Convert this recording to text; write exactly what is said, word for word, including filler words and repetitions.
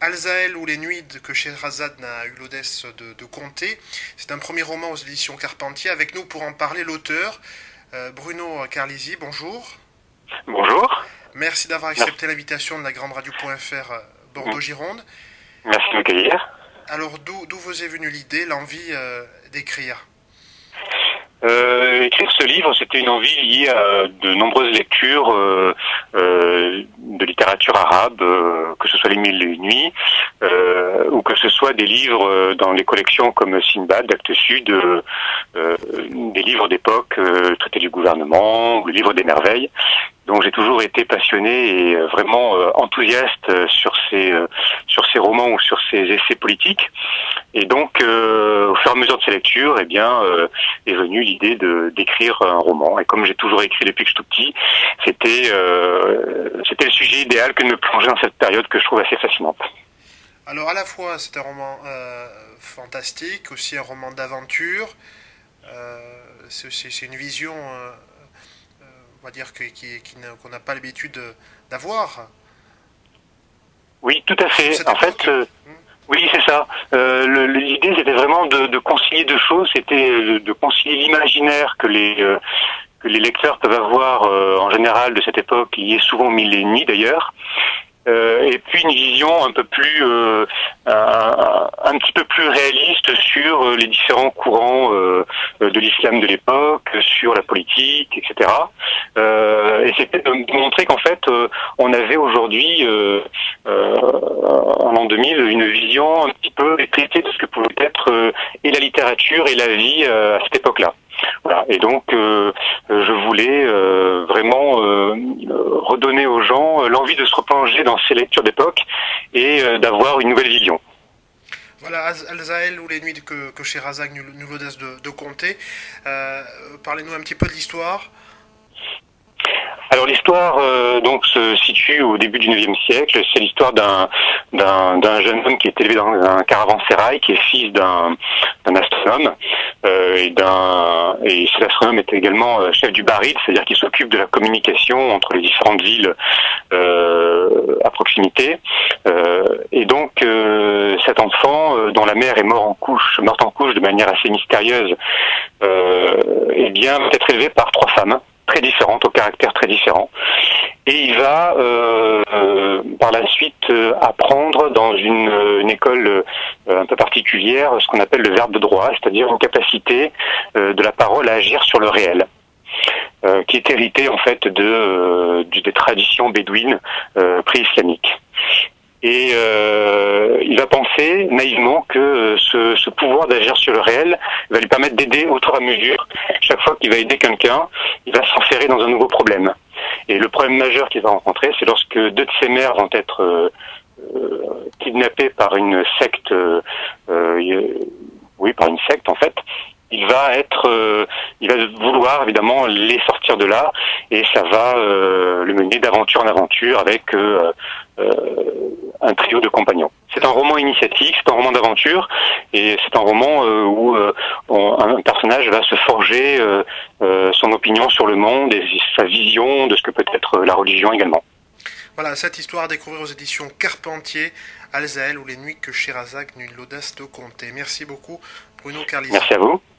Alzaël ou les nuits que Scheherazade n'a eu l'audace de, de conter. C'est un premier roman aux éditions Carpentier. Avec nous pour en parler, l'auteur euh, Bruno Carlisi. Bonjour. Bonjour. Merci d'avoir accepté l'invitation de la grande radio.fr Bordeaux-Gironde. Merci de m'accueillir. Alors, d'où, d'où vous est venue l'idée, l'envie euh, d'écrire? Euh, écrire ce livre, c'était une envie liée à de nombreuses lectures euh, euh, de littérature arabe, euh, que ce soit Les Mille et Une Nuits, euh, ou que ce soit des livres dans les collections comme Sinbad, d'Actes Sud, euh, euh, des livres d'époque, euh, le traité du gouvernement, ou le livre des merveilles. Donc j'ai toujours été passionné et vraiment euh, enthousiaste sur ces euh, sur ces romans ou sur ces essais politiques. Et donc euh, au fur et à mesure de ces lectures, eh bien euh, est venue l'idée de d'écrire un roman. Et comme j'ai toujours écrit depuis que je suis tout petit, c'était euh, c'était le sujet idéal que de me plonger dans cette période que je trouve assez fascinante. Alors à la fois c'est un roman euh, fantastique, aussi un roman d'aventure. Euh, c'est, c'est, c'est une vision. Euh, on va dire que, qui, qui n'a, qu'on n'a pas l'habitude d'avoir. Oui, tout à fait. En fait, euh, oui, c'est ça. Euh, le, l'idée, c'était vraiment de, de concilier deux choses. C'était de, de concilier l'imaginaire que les euh, que les lecteurs peuvent avoir euh, en général de cette époque, liée souvent aux Mille et Une Nuits d'ailleurs. Euh, et puis une vision un peu plus, euh, un, un petit peu plus réaliste sur les différents courants euh, de l'islam de l'époque, sur la politique, et cetera. Euh, et c'était de montrer qu'en fait, euh, on avait aujourd'hui, euh, euh, en l'an deux mille, une vision un petit peu étriquée de ce que pouvait être euh, et la littérature et la vie euh, à cette époque-là. Voilà. Et donc, euh, je voulais euh, vraiment euh, redonner aux gens euh, l'envie de se replonger dans ces lectures d'époque et euh, d'avoir une nouvelle vision. Voilà, Alzaël ou les nuits que, que Scheherazade nous l'audace de, de conter. Euh, parlez-nous un petit peu de l'histoire. Alors l'histoire euh, donc se situe au début du neuvième siècle. C'est l'histoire d'un d'un, d'un jeune homme qui est élevé dans un caravansérail, qui est fils d'un, d'un astronome euh, et d'un et cet astronome est également euh, chef du Barid, c'est-à-dire qu'il s'occupe de la communication entre les différentes villes euh, à proximité. Euh, et donc euh, cet enfant, euh, dont la mère est morte en couche, morte en couche de manière assez mystérieuse, euh, eh bien va être élevé par trois femmes très différentes, au caractère très différent. Et il va euh, euh, par la suite euh, apprendre dans une, une école euh, un peu particulière ce qu'on appelle le verbe de droit, c'est-à-dire une capacité euh, de la parole à agir sur le réel, euh, qui est héritée en fait de, euh, des traditions bédouines euh, pré-islamiques. Et euh, il va penser naïvement que ce, ce pouvoir d'agir sur le réel va lui permettre d'aider au fur et à mesure. Chaque fois qu'il va aider quelqu'un, il va s'enferrer dans un nouveau problème. Et le problème majeur qu'il va rencontrer, c'est lorsque deux de ses mères vont être euh, euh, kidnappées par une secte, euh, euh, oui, par une secte en fait. Il va être, euh, il va vouloir évidemment les sortir de là, et ça va euh, le mener d'aventure en aventure avec euh, euh, un trio de compagnons. C'est un roman initiatique, c'est un roman d'aventure, et c'est un roman euh, où euh, on, un personnage va se forger euh, euh, son opinion sur le monde et sa vision de ce que peut être la religion également. Voilà, cette histoire à découvrir aux éditions Carpentier, Alzaël ou les nuits que Scheherazade n'eut l'audace de conter. Merci beaucoup, Bruno Carlisi. Merci à vous.